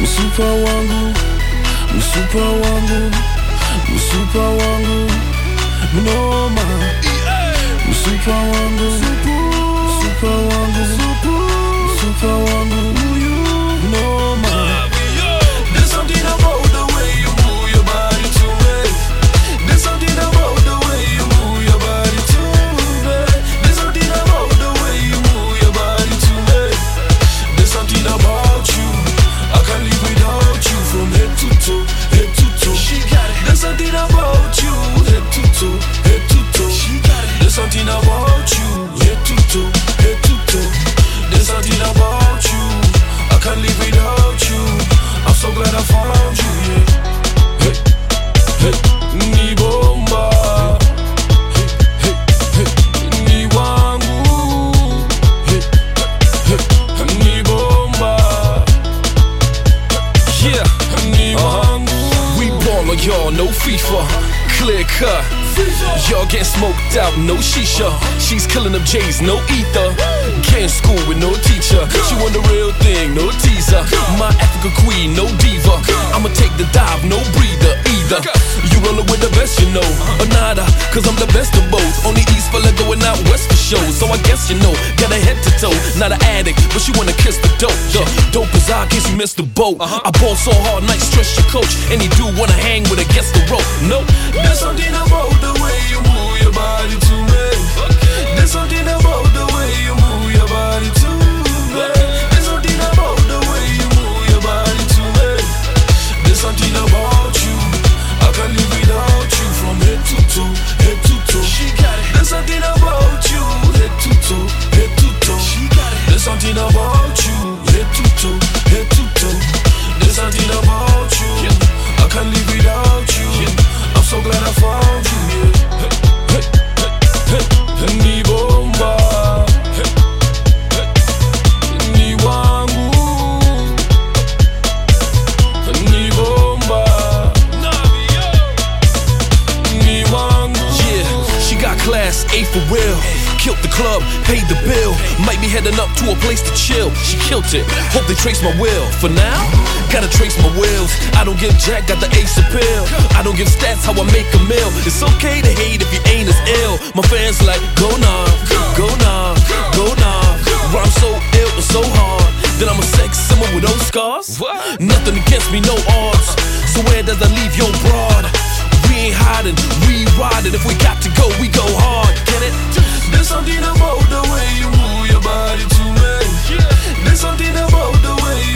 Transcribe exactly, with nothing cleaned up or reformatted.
msupa wangu, msupa wangu, msupa wangu, mnoma. Msupa wangu, msupa wangu, msupa wangu, mnoma. There's something about the way you move your body to me. There's something about the way you move your body to me. There's something about the way you move your body to me. There's something about you, I can't live without you. From head to toe, head to toe. She got it. There's something about you, head to toe, head to toe. She got it. There's something about you, head to toe, head to toe. There's something about you, I can't live without you. I'm so glad I found you, yeah. Hey, hey, ni bomba. Hey, hey, hey, ni wangu. Hey, hey, ni bomba. Yeah, ni wangu. We ball on y'all, no FIFA. Clear cut. Y'all getting smoked out, no shisha. She's killing them J's, no ether. Can't school with no teacher. She want the real thing, no teaser. My African queen, no diva. I'ma take the dive, no breather either. You rollin' with the best, you know, or nada, cause I'm the best of both. Only East fella going out west for shows. So I guess you know, got her head to toe. Not an addict, but she wanna kiss the dope. The dope is I, case you missed the boat. I ball so hard, night stress your coach. Any dude wanna hang with her, gets the rope. No, there's something about the way you move your body to me. There's something about the way you move your body to me. There's something about the way you move your body to me. There's something about you, I can't live without you. From head to toe, head to toe. She got it. There's something about you, head to toe, head to toe. She got it. There's something about you, head to toe, head to toe. There's something about you, I can't live without you. I'm so glad I found you, yeah. Hey, hey, hey, ni bomba. Hey, hey, ni wangu. Ni bomba. Ni wangu. Yeah, she got class A for real. Killed the club, paid the bill. Might be heading up to a place to chill. She killed it, hope they trace my will. For now, gotta trace my wheels. I don't give jack, got the ace appeal. I don't give stats how I make a meal. It's okay to hate if you ain't as ill. My fans like, go nah, go nah, go nah. Rhyme so ill and so hard that I'm a sex symbol with those scars. What? Nothing against me, no odds. So where does that leave your broad? We ain't hiding, we riding. If we got to go, we go hard. Get it? There's something about the way you move your body to me. There's something about the way